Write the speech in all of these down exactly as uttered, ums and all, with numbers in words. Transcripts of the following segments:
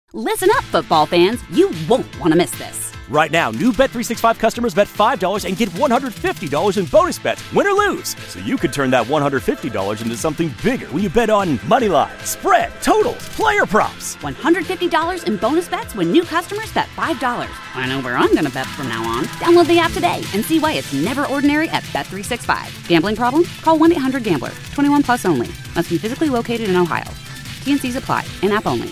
Listen up, football fans. You won't want to miss this. Right now, new Bet three sixty-five customers bet five dollars and get one hundred fifty dollars in bonus bets, win or lose. So you could turn that one hundred fifty dollars into something bigger when you bet on money line, spread, totals, player props. one hundred fifty dollars in bonus bets when new customers bet five dollars. I know where I'm going to bet from now on. Download the app today and see why it's never ordinary at Bet three sixty-five. Gambling problem? Call one eight hundred gambler. twenty-one plus only. Must be physically located in Ohio. T N Cs apply. In-app only.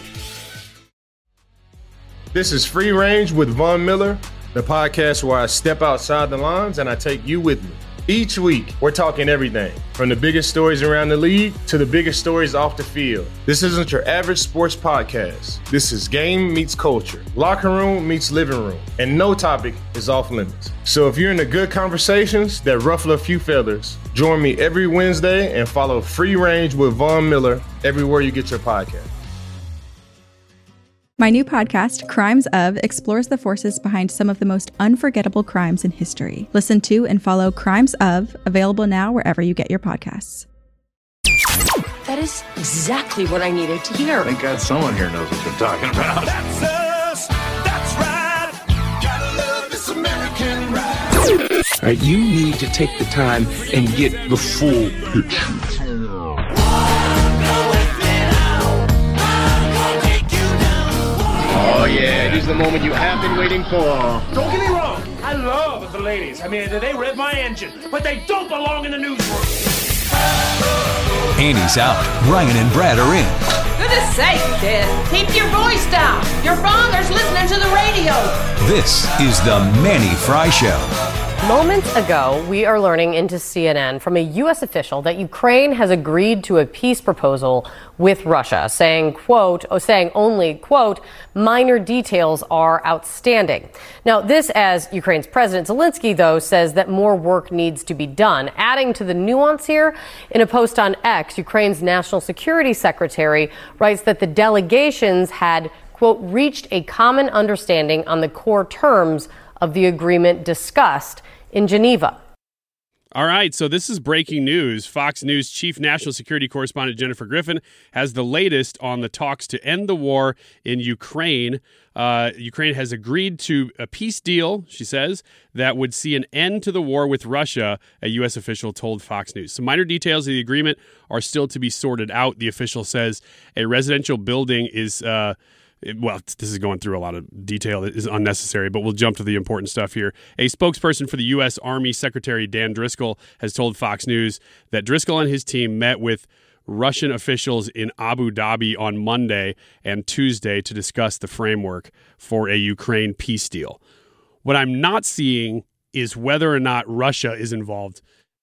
This is Free Range with Von Miller, the podcast where I step outside the lines and I take you with me. Each week, we're talking everything from the biggest stories around the league to the biggest stories off the field. This isn't your average sports podcast. This is game meets culture, locker room meets living room, and no topic is off limits. So if you're into good conversations that ruffle a few feathers, join me every Wednesday and follow Free Range with Von Miller everywhere you get your podcast. My new podcast, Crimes Of, explores the forces behind some of the most unforgettable crimes in history. Listen to and follow Crimes Of, available now wherever you get your podcasts. That is exactly what I needed to hear. Thank God someone here knows what they're talking about. That's us. That's right. Gotta love this American ride. All right, you need to take the time and get the full picture. Oh, yeah, this is the moment you have been waiting for. Don't get me wrong. I love the ladies. I mean, they rev my engine, but they don't belong in the newsroom. Annie's out. Ryan and Brad are in. Goodness sake, kid. Keep your voice down. Your father's listening to the radio. This is the Manny Fry Show. Moments ago, we are learning into C N N from a U S official that Ukraine has agreed to a peace proposal with Russia, saying, quote, oh, saying only, quote, minor details are outstanding. Now, this as Ukraine's President Zelensky, though, says that more work needs to be done. Adding to the nuance here, in a post on X, Ukraine's National Security Secretary writes that the delegations had, quote, reached a common understanding on the core terms of the agreement discussed in Geneva. All right, so this is breaking news. Fox News chief national security correspondent Jennifer Griffin has the latest on the talks to end the war in Ukraine. Uh, Ukraine has agreed to a peace deal, she says, that would see an end to the war with Russia, a U S official told Fox News. Some minor details of the agreement are still to be sorted out. The official says a residential building is... Uh, Well, this is going through a lot of detail that is unnecessary, but we'll jump to the important stuff here. A spokesperson for the U S Army Secretary Dan Driscoll has told Fox News that Driscoll and his team met with Russian officials in Abu Dhabi on Monday and Tuesday to discuss the framework for a Ukraine peace deal. What I'm not seeing is whether or not Russia is involved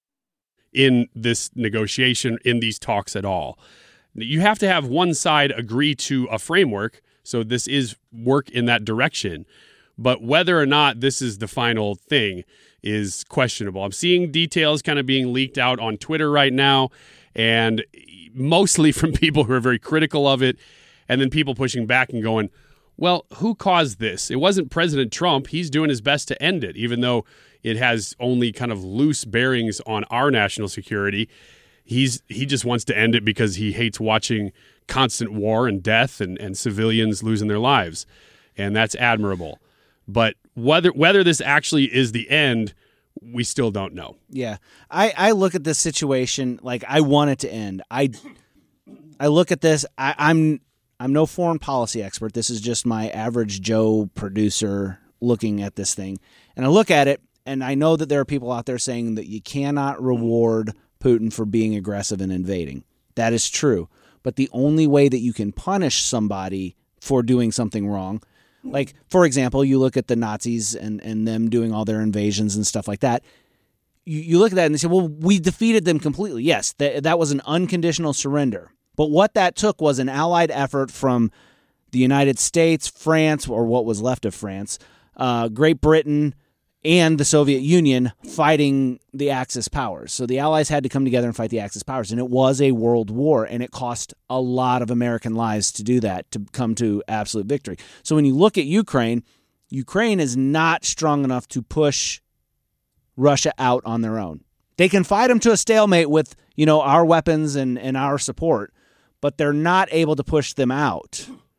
in this negotiation, in these talks at all. You have to have one side agree to a framework. So this is work in that direction. But whether or not this is the final thing is questionable. I'm seeing details kind of being leaked out on Twitter right now, and mostly from people who are very critical of it, and then people pushing back and going, well, who caused this? It wasn't President Trump. He's doing his best to end it, even though it has only kind of loose bearings on our national security. He's he just wants to end it because he hates watching constant war and death and, and civilians losing their lives. And that's admirable. But whether whether this actually is the end, we still don't know. Yeah. I, I look at this situation like I want it to end. I I look at this, I, I'm I'm no foreign policy expert. This is just my average Joe producer looking at this thing. And I look at it, and I know that there are people out there saying that you cannot reward Putin for being aggressive and invading. That is true. But the only way that you can punish somebody for doing something wrong, like, for example, you look at the Nazis and, and them doing all their invasions and stuff like that, you, you look at that and they say, well, we defeated them completely. Yes, th- that was an unconditional surrender. But what that took was an allied effort from the United States, France, or what was left of France, uh, Great Britain, and the Soviet Union fighting the Axis powers. So the Allies had to come together and fight the Axis powers, and it was a world war, and it cost a lot of American lives to do that, to come to absolute victory. So when you look at Ukraine, Ukraine is not strong enough to push Russia out on their own. They can fight them to a stalemate with, you know, our weapons and, and our support, but they're not able to push them out.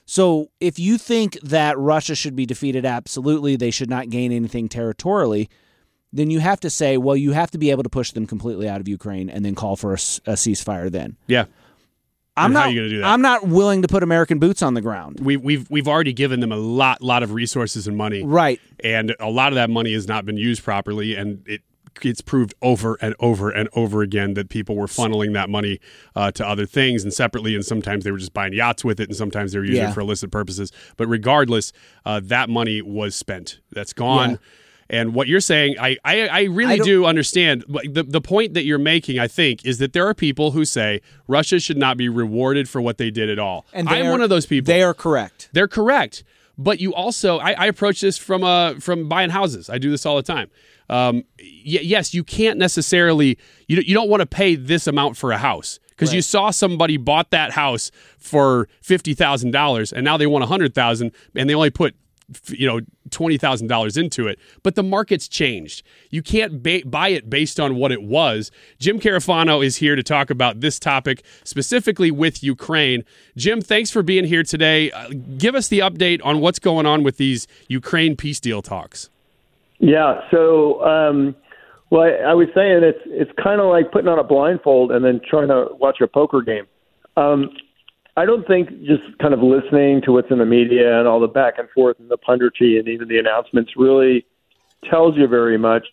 So if you think that Russia should be defeated, absolutely, they should not gain anything territorially, then you have to say, well, you have to be able to push them completely out of Ukraine and then call for a, a ceasefire then. Yeah. I'm and not, how are you going to do that? I'm not willing to put American boots on the ground. We, we've we've already given them a lot lot of resources and money. Right. And a lot of that money has not been used properly, and it it's proved over and over and over again that people were funneling that money uh, to other things and separately, and sometimes they were just buying yachts with it, and sometimes they were using Yeah. it for illicit purposes. But regardless, uh, that money was spent. That's gone. Yeah. And what you're saying, I, I, I really I don't- do understand. But The, the point that you're making, I think, is that there are people who say Russia should not be rewarded for what they did at all. And they I'm are- one of those people. They are correct. They're correct. But you also, I, I approach this from uh, from buying houses. I do this all the time. Um, y- yes, you can't necessarily, you, you don't want to pay this amount for a house because you saw somebody bought that house for fifty thousand dollars and now they want one hundred thousand dollars and they only put you know twenty thousand dollars into it, but the market's changed. You can't ba- buy it based on what it was. Jim Carafano is here to talk about this topic specifically with Ukraine. Jim, thanks for being here today. Uh, give us the update on what's going on with these Ukraine peace deal talks. Yeah, so um, well, I, I was saying it's it's kind of like putting on a blindfold and then trying to watch a poker game. Um, I don't think just kind of listening to what's in the media and all the back and forth and the punditry and even the announcements really tells you very much.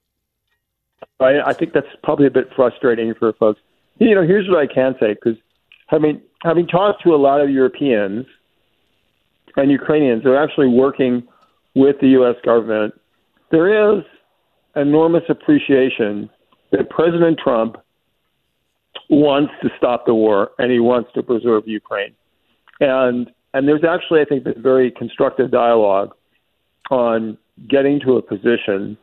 I, I think that's probably a bit frustrating for folks. You know, here's what I can say, because having, having talked to a lot of Europeans and Ukrainians who are actually working with the U S government, there is enormous appreciation that President Trump wants to stop the war and he wants to preserve Ukraine. And and there's actually, I think, been very constructive dialogue on getting to a position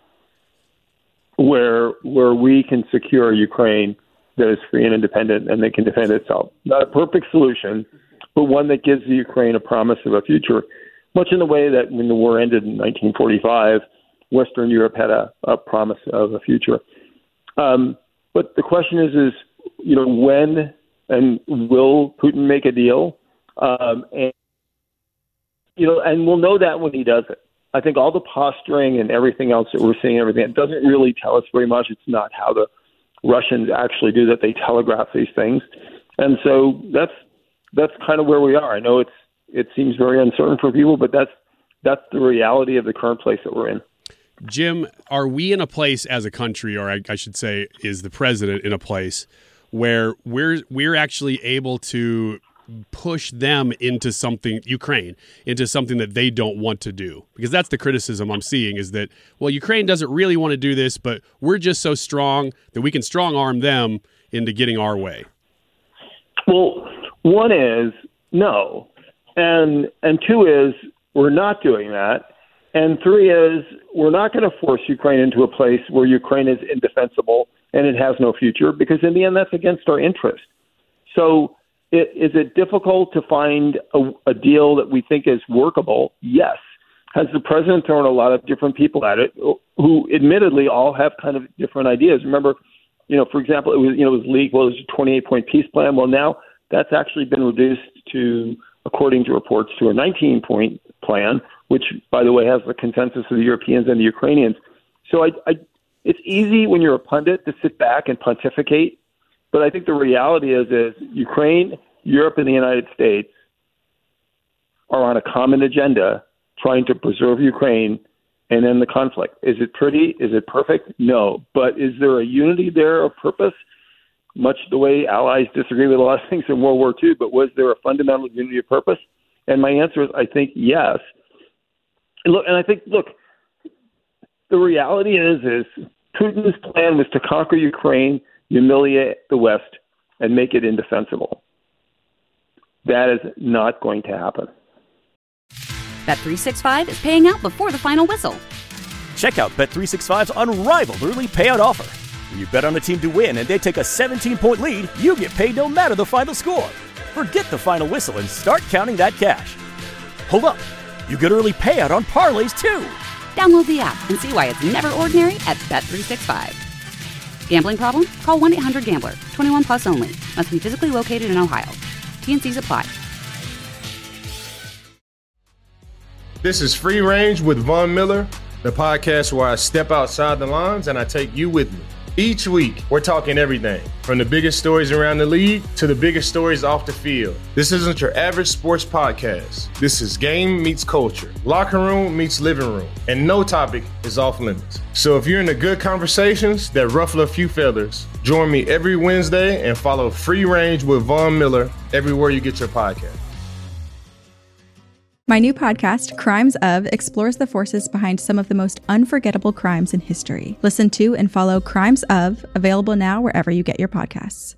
where where we can secure Ukraine that is free and independent and that can defend itself. Not a perfect solution, but one that gives the Ukraine a promise of a future, much in the way that when the war ended in nineteen forty-five, Western Europe had a, a promise of a future. Um, but the question is, is you know, when and will Putin make a deal? Um, and, you know, and we'll know that when he does it. I think all the posturing and everything else that we're seeing, everything, it doesn't really tell us very much. It's not how the Russians actually do that. They telegraph these things. And so that's that's kind of where we are. I know it's it seems very uncertain for people, but that's that's the reality of the current place that we're in. Jim, are we in a place as a country, or I, I should say, is the president in a place where we're we're actually able to push them into something, Ukraine, into something that they don't want to do? Because that's the criticism I'm seeing, is that, well, Ukraine doesn't really want to do this, but we're just so strong that we can strong arm them into getting our way. Well, one is no, and and two is we're not doing that. And three is we're not going to force Ukraine into a place where Ukraine is indefensible and it has no future, because in the end, that's against our interest. So it, is it difficult to find a, a deal that we think is workable? Yes. Has the president thrown a lot of different people at it who admittedly all have kind of different ideas? Remember, you know, for example, it was, you know, it was leaked, well, it was a twenty-eight point peace plan. Well, now that's actually been reduced to, according to reports, to a nineteen point plan, which, by the way, has the consensus of the Europeans and the Ukrainians. So I, I, it's easy when you're a pundit to sit back and pontificate, but I think the reality is, is Ukraine, Europe, and the United States are on a common agenda trying to preserve Ukraine and end the conflict. Is it pretty? Is it perfect? No. But is there a unity there of purpose? Much the way allies disagree with a lot of things in World War Two, but was there a fundamental unity of purpose? And my answer is, I think, yes. And look, and I think, look, the reality is, is Putin's plan was to conquer Ukraine, humiliate the West, and make it indefensible. That is not going to happen. Bet three sixty-five is paying out before the final whistle. Check out Bet three sixty-five's unrivaled early payout offer. When you bet on a team to win and they take a seventeen point lead, you get paid no matter the final score. Forget the final whistle and start counting that cash. Hold up. You get early payout on parlays, too. Download the app and see why it's never ordinary at Bet three sixty-five. Gambling problem? Call one eight hundred gambler. twenty-one plus only. Must be physically located in Ohio. T and C's apply. This is Free Range with Von Miller, the podcast where I step outside the lines and I take you with me. Each week, we're talking everything from the biggest stories around the league to the biggest stories off the field. This isn't your average sports podcast. This is game meets culture, locker room meets living room, and no topic is off limits. So if you're into good conversations that ruffle a few feathers, join me every Wednesday and follow Free Range with Von Miller everywhere you get your podcast. My new podcast, Crimes Of, explores the forces behind some of the most unforgettable crimes in history. Listen to and follow Crimes Of, available now wherever you get your podcasts.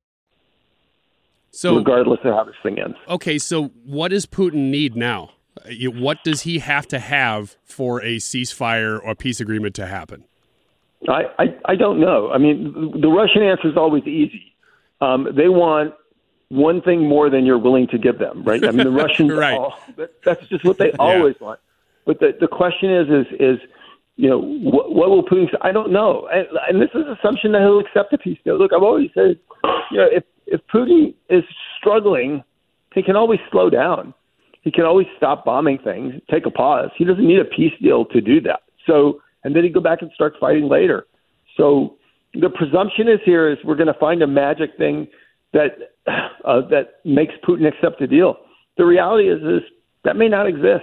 So, regardless of how this thing ends. Okay, so what does Putin need now? What does he have to have for a ceasefire or peace agreement to happen? I, I, I don't know. I mean, the Russian answer is always easy. Um, they want one thing more than you're willing to give them, right? I mean, the Russians, right. all, that, that's just what they always yeah. want. But the, the question is, is, is, you know, what, what will Putin say? I don't know. And, and this is an assumption that he'll accept a peace deal. Look, I've always said, you know, if, if Putin is struggling, he can always slow down. He can always stop bombing things, take a pause. He doesn't need a peace deal to do that. So, and then he'd go back and start fighting later. So the presumption is here is we're going to find a magic thing that uh, that makes Putin accept the deal. The reality is, is that may not exist.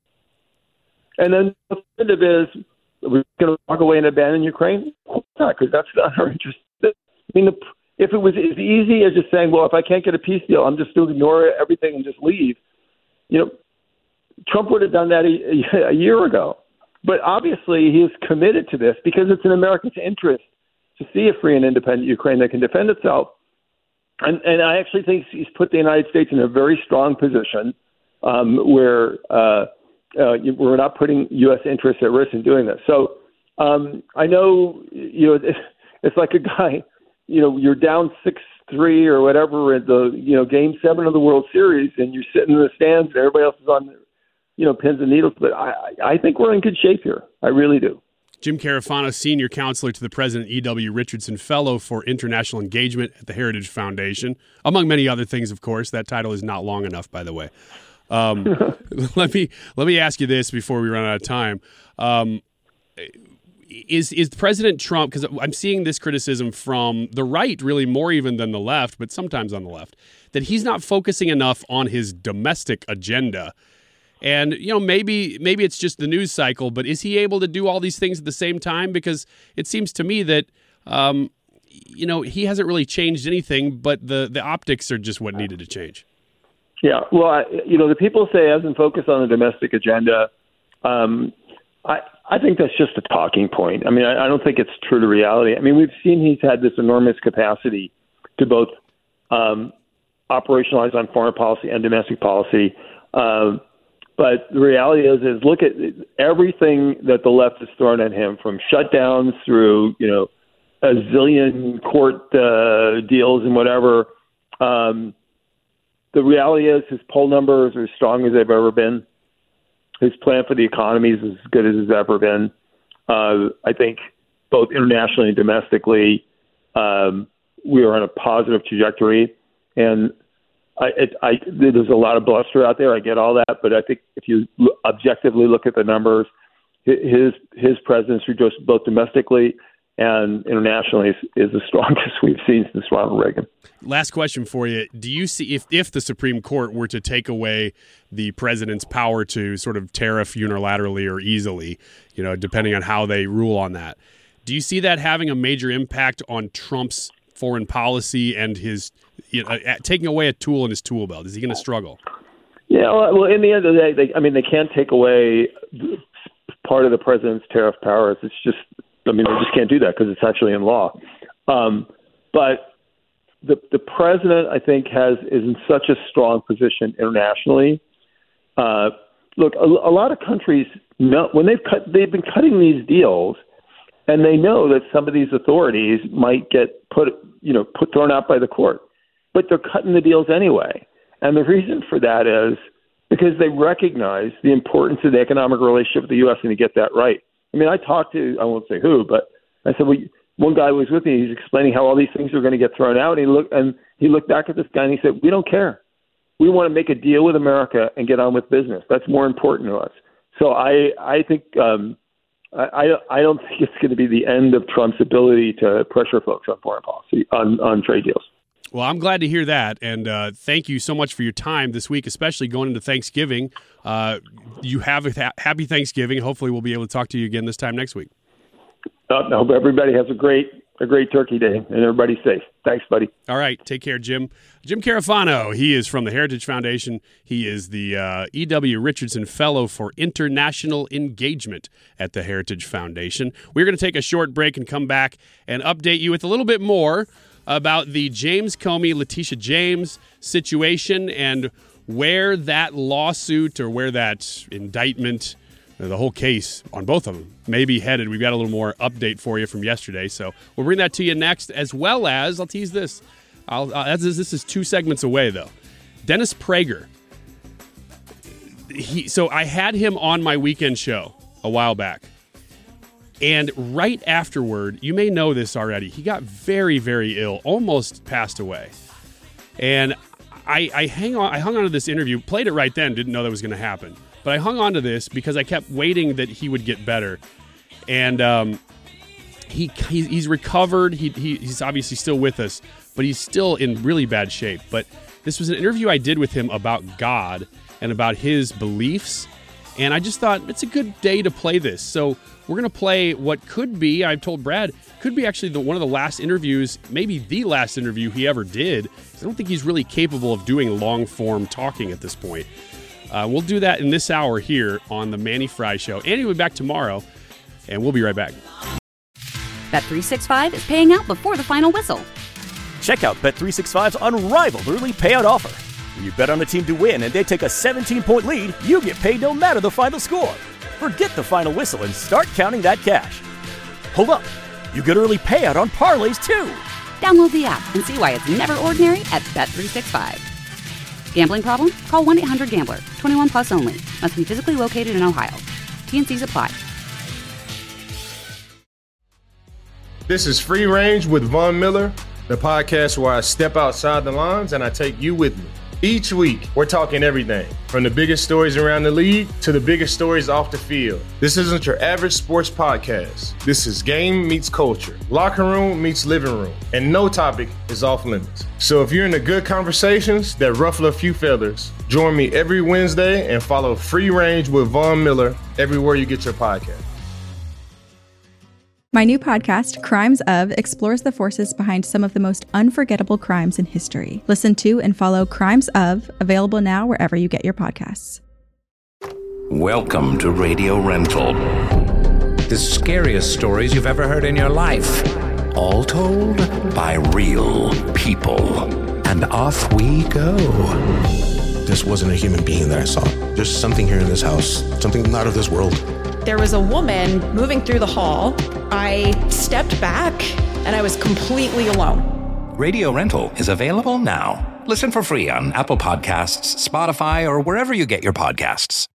And then the alternative is, we're going to walk away and abandon Ukraine? Not, because that's not our interest. I mean, the, if it was as easy as just saying, well, if I can't get a peace deal, I'm just going to ignore everything and just leave, you know, Trump would have done that a, a year ago. But obviously he is committed to this because it's in America's interest to see a free and independent Ukraine that can defend itself. And, and I actually think he's put the United States in a very strong position um, where uh, uh, we're not putting U S interests at risk in doing this. So um, I know, you know, it's, it's like a guy, you know, you're down six three or whatever at the, you know, game seven of the World Series, and you're sitting in the stands and everybody else is on, you know, pins and needles. But I, I think we're in good shape here. I really do. Jim Carafano, Senior Counselor to the President E W. Richardson Fellow for International Engagement at the Heritage Foundation, among many other things, of course. That title is not long enough, by the way. Um, let me let me ask you this before we run out of time. Um, is is President Trump, because I'm seeing this criticism from the right, really more even than the left, but sometimes on the left, that he's not focusing enough on his domestic agenda. And, you know, maybe maybe it's just the news cycle, but is he able to do all these things at the same time? Because it seems to me that, um, you know, he hasn't really changed anything, but the, the optics are just what needed to change. Yeah, well, I, you know, the people say he hasn't focused on the domestic agenda. Um, I I think that's just a talking point. I mean, I, I don't think it's true to reality. I mean, we've seen he's had this enormous capacity to both um, operationalize on foreign policy and domestic policy. Um But the reality is, is look at everything that the left has thrown at him, from shutdowns through, you know, a zillion court uh, deals and whatever. Um, the reality is his poll numbers are as strong as they've ever been. His plan for the economy is as good as it's ever been. Uh, I think both internationally and domestically, um, we are on a positive trajectory. And I, it, I, there's a lot of bluster out there. I get all that, but I think if you l- objectively look at the numbers, his his presidency, just both domestically and internationally, is, is the strongest we've seen since Ronald Reagan. Last question for you: do you see if if the Supreme Court were to take away the president's power to sort of tariff unilaterally or easily, you know, depending on how they rule on that, do you see that having a major impact on Trump's foreign policy and his, you know, taking away a tool in his tool belt? Is he going to struggle? Yeah, well, in the end of the day, they, I mean, they can't take away part of the president's tariff powers. It's just, I mean, they just can't do that because it's actually in law. Um, but the the president, I think, has is in such a strong position internationally. Uh, look, a, a lot of countries know when they've cut, they've been cutting these deals. And they know that some of these authorities might get put, you know, put thrown out by the court, but they're cutting the deals anyway. And the reason for that is because they recognize the importance of the economic relationship with the U S and to get that right. I mean, I talked to, I won't say who, but I said, well, one guy was with me. He's explaining how all these things are going to get thrown out. And he looked and he looked back at this guy and he said, "We don't care. we want to make a deal with America and get on with business. That's more important to us. So I, I think um, I, I don't think it's going to be the end of Trump's ability to pressure folks on foreign policy, on, on trade deals. Well, I'm glad to hear that, and uh, thank you so much for your time this week, especially going into Thanksgiving. Uh, you have a ha- happy Thanksgiving. Hopefully we'll be able to talk to you again this time next week. Uh, I hope everybody has a great a great Turkey Day, and everybody's safe. Thanks, buddy. All right, take care, Jim. Jim Carafano, he is from the Heritage Foundation. He is the uh, E W. Richardson Fellow for International Engagement at the Heritage Foundation. We're going to take a short break and come back and update you with a little bit more about the James Comey, Letitia James situation and where that lawsuit or where that indictment, the whole case on both of them, may be headed. We've got a little more update for you from yesterday, so we'll bring that to you next, as well as, I'll tease this, I'll, uh, this is two segments away, though. Dennis Prager. He, so I had him on my weekend show a while back. And right afterward, you may know this already, he got very, very ill, almost passed away. And I, I hang on. I hung on to this interview, played it right then, didn't know that was going to happen. But I hung on to this because I kept waiting that he would get better. And um, he, he he's recovered. He, he he's obviously still with us, but he's still in really bad shape. But this was an interview I did with him about God and about his beliefs. And I just thought it's a good day to play this. So we're going to play what could be, I've told Brad, could be actually the, one of the last interviews, maybe the last interview he ever did. I don't think he's really capable of doing long-form talking at this point. Uh, we'll do that in this hour here on the Manny Fry Show. Andy will be back tomorrow, and we'll be right back. Bet three sixty-five is paying out before the final whistle. Check out Bet three sixty-five's unrivaled early payout offer. When you bet on a team to win and they take a seventeen-point lead, you get paid no matter the final score. Forget the final whistle and start counting that cash. Hold up. You get early payout on parlays, too. Download the app and see why it's never ordinary at Bet three sixty-five. Gambling problem? Call one eight hundred gambler. twenty-one plus only. Must be physically located in Ohio. T and C's apply. This is Free Range with Von Miller, the podcast where I step outside the lines and I take you with me. Each week, we're talking everything from the biggest stories around the league to the biggest stories off the field. This isn't your average sports podcast. This is game meets culture, locker room meets living room, and no topic is off limits. So if you're into good conversations that ruffle a few feathers, join me every Wednesday and follow Free Range with Von Miller everywhere you get your podcast. My new podcast, Crimes Of, explores the forces behind some of the most unforgettable crimes in history. Listen to and follow Crimes Of, available now wherever you get your podcasts. Welcome to Radio Rental. The scariest stories you've ever heard in your life. All told by real people. And off we go. This wasn't a human being that I saw. There's something here in this house, something not of this world. There was a woman moving through the hall. I stepped back and I was completely alone. Radio Rental is available now. Listen for free on Apple Podcasts, Spotify, or wherever you get your podcasts.